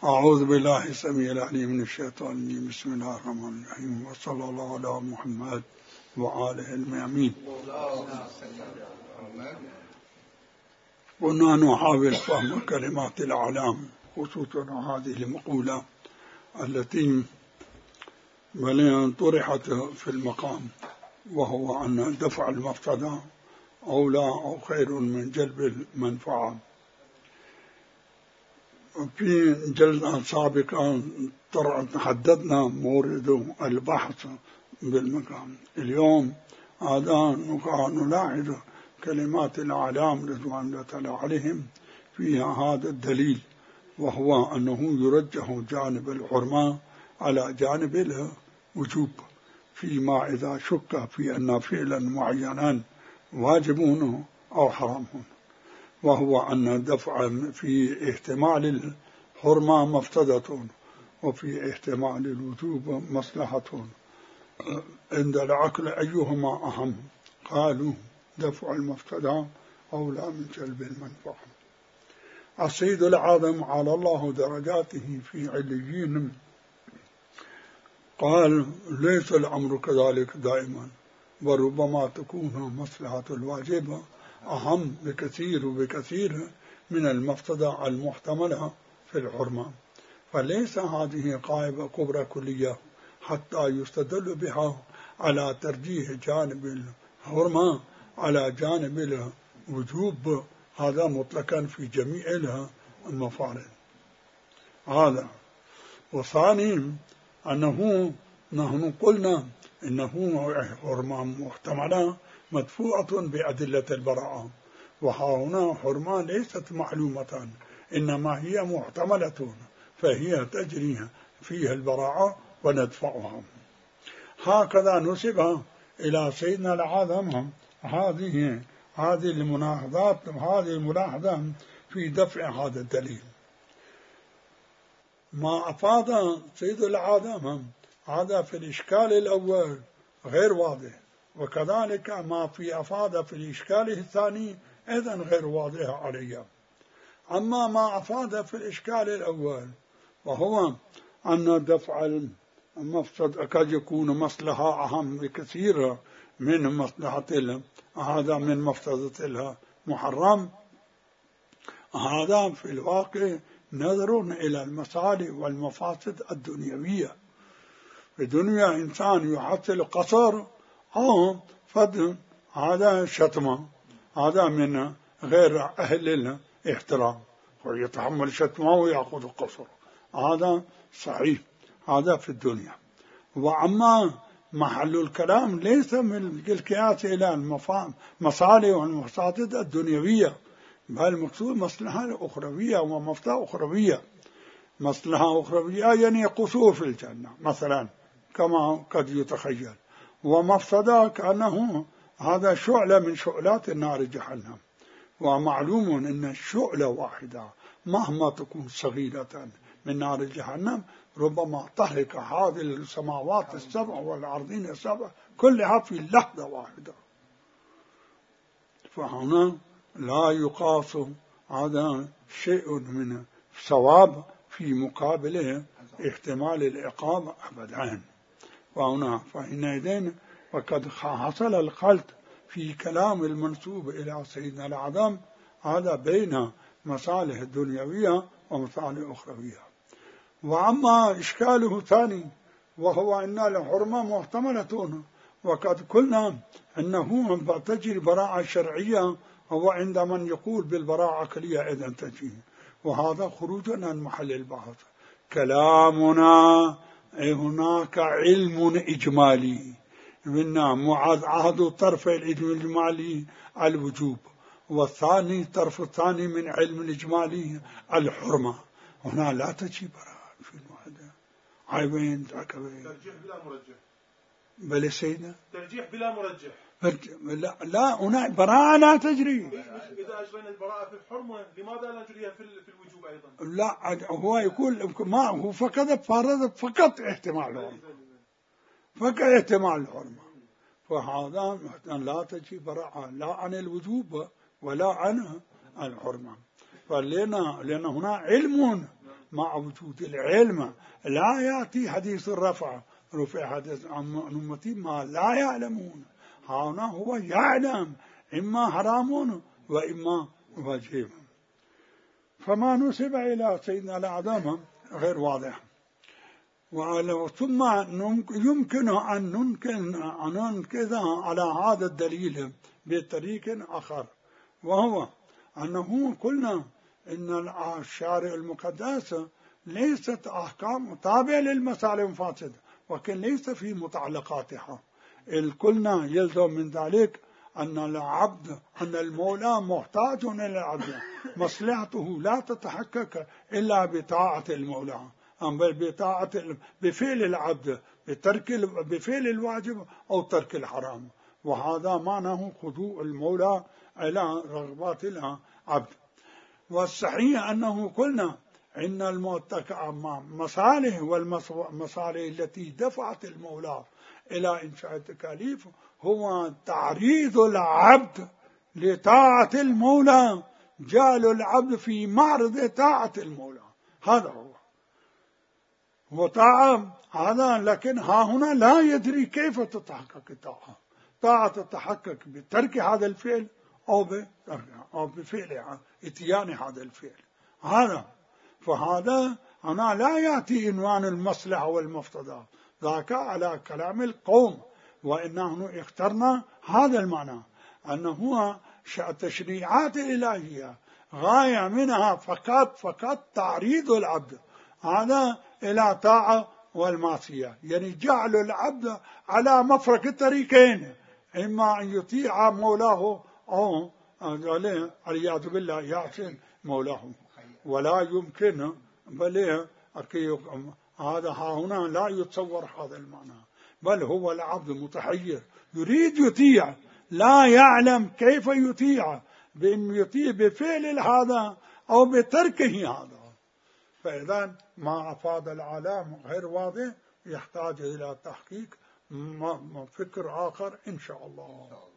أعوذ بالله السميع العليم من الشيطان الرجيم. بسم الله الرحمن الرحيم، وصلى الله على محمد وآله الميامين. كنا نحاول فهم كلمات الأعلام، خصوصا هذه المقولة التي طرحت في المقام، وهو أن دفع المفسدة أولى أو خير من جلب المنفعة. في جلسة سابقة حددنا مورد البحث بالمقام. اليوم هذا نلاحظ كلمات الأعلام رضوان الله تعالى عليهم فيها هذا الدليل، وهو أنه يرجح جانب الحرمة على جانب الوجوب فيما إذا شك في أن فعلا معينا واجبون أو حرامون، وهو أن دفع في احتمال الحرمة مفسدة وفي احتمال الوجوب مصلحة. عند العقل أيهما أهم؟ قالوا دفع المفسدة أولى من جلب المنفعة. السيد العظم على الله درجاته في عليين قال ليس الأمر كذلك دائما، وربما تكون مصلحة الواجب أهم بكثير من المفسدة المحتملة في الحرمة، فليس هذه قاعدة كبرى كلية حتى يستدل بها على ترجيح جانب الحرمة على جانب الوجوب، هذا مطلقا في جميع المفارد. هذا وثاني أنه نحن قلنا إنه حرمة محتملة مدفوعة بأدلة البراءة، وهنا حرمة ليست معلومة إنما هي محتملة، فهي تجري فيها البراءة وندفعها. هكذا نسب إلى سيدنا العظم هذه الملاحظة في دفع هذا الدليل. ما أفاد سيد العظم هذا في الإشكال الأول غير واضح، وكذلك ما في أفاد في الإشكال الثاني أيضا غير واضح عليه. أما ما أفاد في الإشكال الأول وهو أن دفع المفسد قد يكون مصلحة أهم بكثير من مصلحة هذا من مفسدة المحرم، هذا في الواقع نظر إلى المصالح والمفاسد الدنيوية. في الدنيا إنسان يحصل قصر أو فد، هذا شتمة، هذا من غير أهل الاحترام، ويتحمل شتمه ويأخذ قصر، هذا صحيح، هذا في الدنيا. وأما محل الكلام ليس من القياس إلى المصالح والمفاسد الدنيوية، بل مقصود مصلحة أخروية ومفسدة أخروية. مصلحة أخروية يعني قصور في الجنة مثلا كما قد يتخيل، ومفسدة كأنه هذا شعلة من شعلات النار جهنم. ومعلوم أن الشعلة واحدة مهما تكون صغيرة من نار جهنم ربما تهلك هذه السماوات السبع والأرضين السبع كلها في لحظة واحدة. فهنا لا يقاس هذا شيء من ثواب في مقابله احتمال العقاب أبدا. وهنا فإنئذ وقد حصل الخلط في كلام المنسوب إلى سيدنا العظم هذا بين مصالح الدنيوية ومصالح أخروية. وأما إشكاله ثاني وهو أن الحرمة محتملة، وقد قلنا أنه تجري براءة شرعية، هو عند من يقول بالبراءة عقلية إذن تجري، وهذا خروج عن محل البحث. كلامنا هناك علم إجمالي منا معاهد طرف العلم الإجمالي الوجوب، والثاني طرف الثاني من علم الإجمالي الحرمة. هنا لا تجي براءة في الوحدة عيبين تركبين ترجيح بلا مرجح. بل سيدنا ترجيح بلا مرجح. لا هنا براءة لا تجري. إذا أجرينا البراءة في الحرمة لماذا لا نجريها في الوجوب أيضا؟ لا هو يقول ما هو فقط احتمال الحرمة، فقط احتمال الحرمة، فهذا لا تجي براءة لا عن الوجوب ولا عن الحرمة. لأن هنا علم مع وجود العلم لا يأتي حديث الرفع، رفع حديث عن أمتي ما لا يعلمون. هنا هو يعلم إما حرام وإما واجب. فما نسب إلى سيدنا الأعظم غير واضح. ثم يمكن أن ننكذ على هذا الدليل بطريق آخر، وهو أنه قلنا إن الشارع المقدس ليست أحكام تابعة للمصالح المفاسدة، ولكن ليس في متعلقاتها. قلنا يلزم من ذلك أن المولى محتاج إلى العبد، مصلحته لا تتحقق إلا بطاعة المولى، بل بفعل العبد، بفعل الواجب أو ترك الحرام. وهذا معناه خضوع المولى إلى رغبات العبد. والصحيح أنه قلنا إن المصالح والمصالح التي دفعت المولى إلى إنشاء التكاليف هو تعريض العبد لطاعة المولى، جعل العبد في معرض طاعة المولى. هذا هو وطاعة هذا. لكن هنا لا يدري كيف تتحقق الطاعة. طاعة تتحقق بترك هذا الفعل أو بفعل إتيان هذا الفعل. فهذا هنا لا يأتي عنوان المصلحة والمفترض، ذاك على كلام القوم. وإنه اخترنا هذا المعنى، أنه التشريعات الإلهية غاية منها فقط تعريض العبد هذا إلى طاعة والمعصية، يعني جعل العبد على مفرق الطريقين، إما أن يطيع مولاه أو والعياذ بالله يعصي مولاه. ولا يمكن بل هذا هنا لا يتصور هذا المعنى، بل هو العبد متحير يريد يطيع، لا يعلم كيف يطيع، بأن يطيع بفعل هذا أو بتركه هذا. فإذا ما أفاد العالم غير واضح، يحتاج إلى تحقيق فكر آخر إن شاء الله.